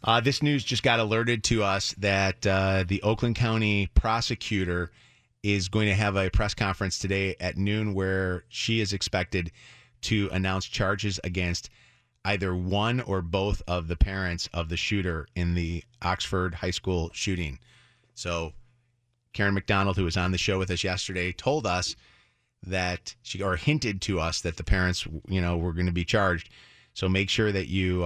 This news just got alerted to us that the Oakland County prosecutor is going to have a press conference today at noon where she is expected to announce charges against either one or both of the parents of the shooter in the Oxford High School shooting. So Karen McDonald, who was on the show with us yesterday, told us that or hinted to us that the parents, were going to be charged. So make sure that you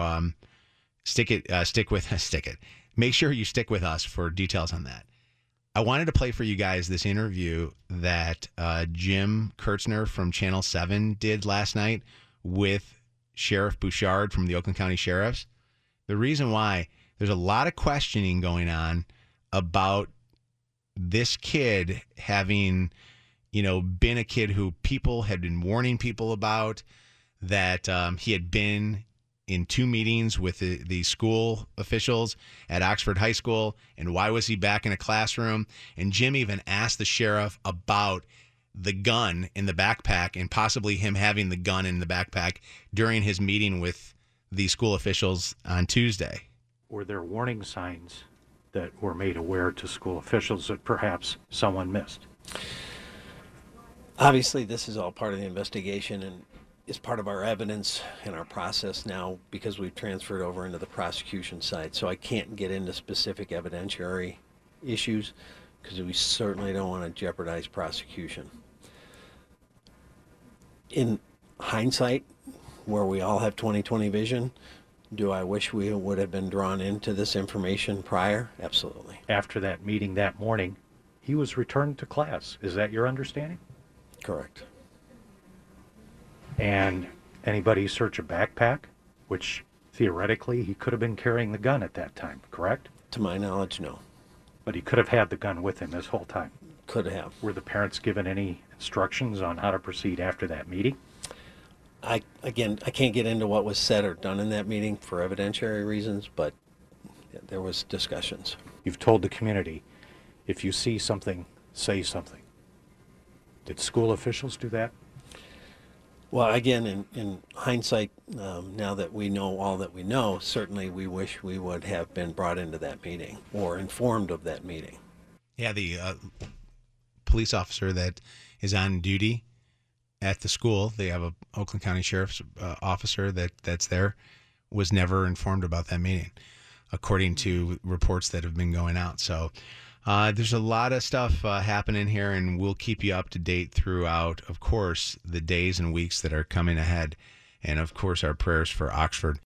Make sure you stick with us for details on that. I wanted to play for you guys this interview that Jim Kurtzner from Channel 7 did last night with Sheriff Bouchard from the Oakland County Sheriff's. The reason why, there's a lot of questioning going on about this kid having, been a kid who people had been warning people about, that he had been in 2 meetings with the school officials at Oxford High School, and why was he back in a classroom? And Jim even asked the sheriff about the gun in the backpack and possibly him having the gun in the backpack during his meeting with the school officials on Tuesday. Were there warning signs that were made aware to school officials that perhaps someone missed? Obviously, this is all part of the investigation and is part of our evidence and our process now because we've transferred over into the prosecution side. So I can't get into specific evidentiary issues because we certainly don't want to jeopardize prosecution. In hindsight, where we all have 20/20 vision, do I wish we would have been drawn into this information prior? Absolutely. After that meeting that morning, he was returned to class. Is that your understanding? Correct. And anybody search a backpack, which theoretically he could have been carrying the gun at that time, correct? To my knowledge, no. But he could have had the gun with him this whole time. Could have. Were the parents given any instructions on how to proceed after that meeting? I can't get into what was said or done in that meeting for evidentiary reasons, but there was discussions. You've told the community, if you see something, say something. Did school officials do that? Well, again, in hindsight, now that we know all that we know, certainly we wish we would have been brought into that meeting or informed of that meeting. Yeah, the police officer that is on duty at the school, they have a Oakland County Sheriff's officer that's there, was never informed about that meeting, according to reports that have been going out. So there's a lot of stuff happening here, and we'll keep you up to date throughout, of course, the days and weeks that are coming ahead. And, of course, our prayers for Oxford.